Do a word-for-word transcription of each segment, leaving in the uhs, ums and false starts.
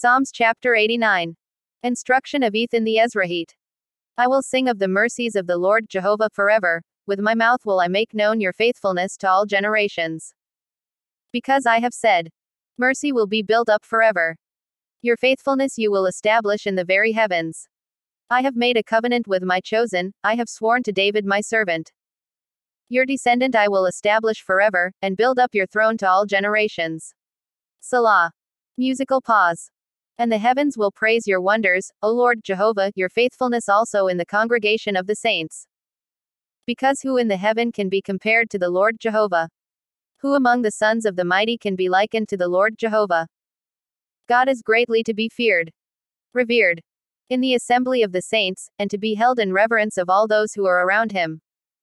Psalms chapter eighty-nine. Instruction of Ethan the Ezrahite. I will sing of the mercies of the Lord Jehovah forever, with my mouth will I make known your faithfulness to all generations. Because I have said, mercy will be built up forever. Your faithfulness you will establish in the very heavens. I have made a covenant with my chosen, I have sworn to David my servant. Your descendant I will establish forever, and build up your throne to all generations. Selah. Musical pause. And the heavens will praise your wonders, O Lord Jehovah, your faithfulness also in the congregation of the saints. Because who in the heaven can be compared to the Lord Jehovah? Who among the sons of the mighty can be likened to the Lord Jehovah? God is greatly to be feared, revered, in the assembly of the saints, and to be held in reverence of all those who are around him.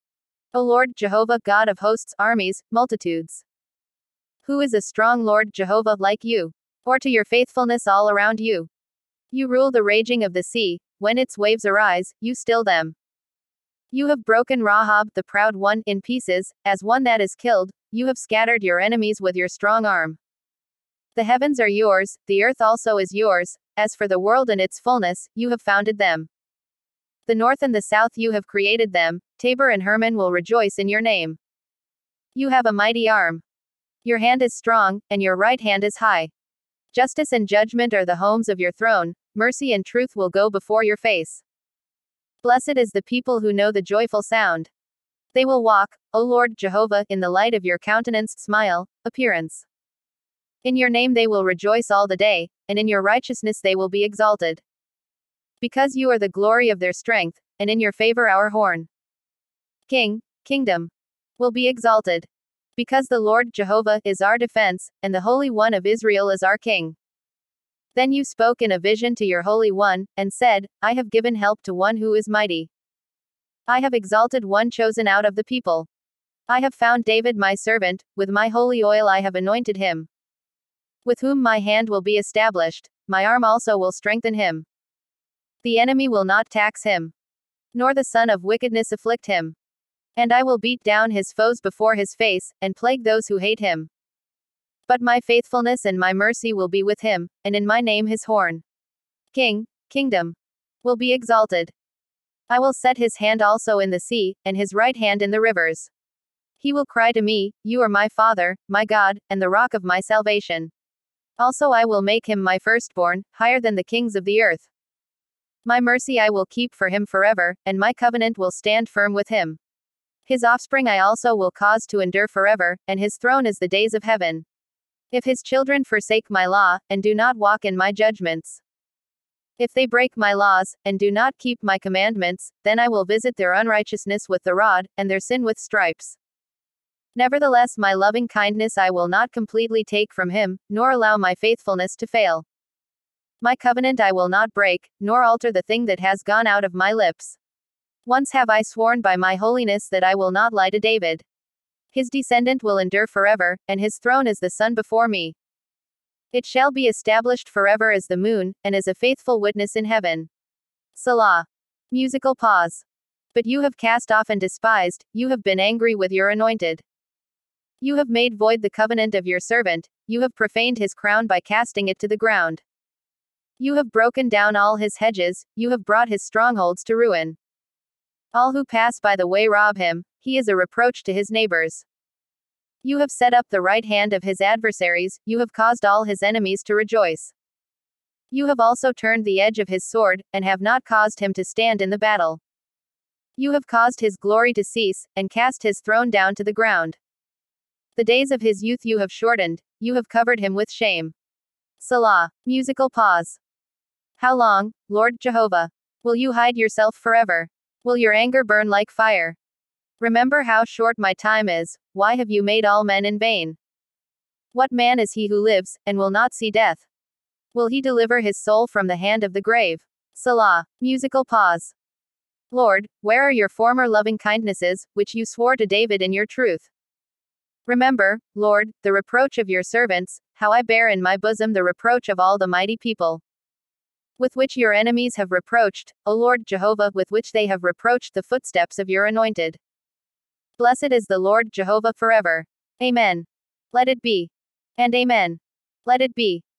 O Lord Jehovah, God of hosts, armies, multitudes. Who is a strong Lord Jehovah like you? Or to your faithfulness all around you? You rule the raging of the sea, when its waves arise, you still them. You have broken Rahab, the proud one, in pieces, as one that is killed, you have scattered your enemies with your strong arm. The heavens are yours, the earth also is yours, as for the world and its fullness, you have founded them. The north and the south you have created them, Tabor and Hermon will rejoice in your name. You have a mighty arm. Your hand is strong, and your right hand is high. Justice and judgment are the homes of your throne, mercy and truth will go before your face. Blessed is the people who know the joyful sound. They will walk, O Lord Jehovah, in the light of your countenance, smile, appearance. In your name they will rejoice all the day, and in your righteousness they will be exalted. Because you are the glory of their strength, and in your favor our horn. King, kingdom, will be exalted. Because the Lord Jehovah is our defense, and the Holy One of Israel is our King. Then you spoke in a vision to your Holy One, and said, I have given help to one who is mighty. I have exalted one chosen out of the people. I have found David my servant, with my holy oil I have anointed him. With whom my hand will be established, my arm also will strengthen him. The enemy will not tax him, nor the son of wickedness afflict him. And I will beat down his foes before his face, and plague those who hate him. But my faithfulness and my mercy will be with him, and in my name his horn. King, kingdom, will be exalted. I will set his hand also in the sea, and his right hand in the rivers. He will cry to me, you are my Father, my God, and the rock of my salvation. Also I will make him my firstborn, higher than the kings of the earth. My mercy I will keep for him forever, and my covenant will stand firm with him. His offspring I also will cause to endure forever, and his throne is the days of heaven. If his children forsake my law, and do not walk in my judgments. If they break my laws, and do not keep my commandments, then I will visit their unrighteousness with the rod, and their sin with stripes. Nevertheless my loving kindness I will not completely take from him, nor allow my faithfulness to fail. My covenant I will not break, nor alter the thing that has gone out of my lips. Once have I sworn by my holiness that I will not lie to David. His descendant will endure forever, and his throne is the sun before me. It shall be established forever as the moon, and as a faithful witness in heaven. Selah. Musical pause. But you have cast off and despised, you have been angry with your anointed. You have made void the covenant of your servant, you have profaned his crown by casting it to the ground. You have broken down all his hedges, you have brought his strongholds to ruin. All who pass by the way rob him, he is a reproach to his neighbors. You have set up the right hand of his adversaries, you have caused all his enemies to rejoice. You have also turned the edge of his sword, and have not caused him to stand in the battle. You have caused his glory to cease, and cast his throne down to the ground. The days of his youth you have shortened, you have covered him with shame. Selah. Musical pause. How long, Lord Jehovah, will you hide yourself forever? Will your anger burn like fire? Remember how short my time is, why have you made all men in vain? What man is he who lives, and will not see death? Will he deliver his soul from the hand of the grave? Selah. Musical pause. Lord, where are your former loving kindnesses, which you swore to David in your truth? Remember, Lord, the reproach of your servants, how I bear in my bosom the reproach of all the mighty people. With which your enemies have reproached, O Lord Jehovah, with which they have reproached the footsteps of your anointed. Blessed is the Lord Jehovah forever. Amen. Let it be. And amen. Let it be.